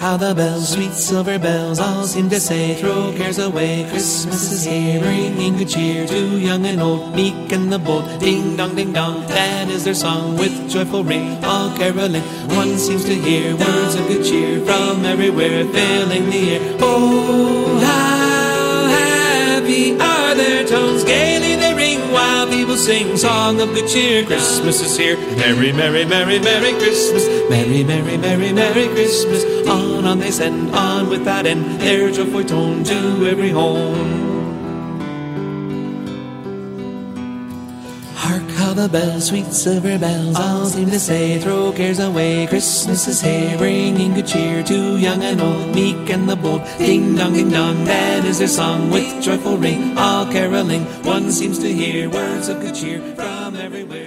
how the bells, sweet silver bells, all seem to say, throw cares away, Christmas is here, bringing good cheer to young and old, meek and the bold. Ding dong, that is their song with joyful ring, all caroling. One seems to hear words of good cheer from everywhere, filling the air. Oh, how happy are their tones, gaily they ring while people sing song of good cheer. Christmas is here, merry, merry, merry, merry Christmas, merry, merry, merry, merry Christmas. On they send, on without end, their joyful tone to every home. Hark how the bells, sweet silver bells, all seem to say, throw cares away, Christmas is here, bringing good cheer to young and old, meek and the bold. Ding dong, that is their song with joyful ring, all caroling. One seems to hear words of good cheer from everywhere.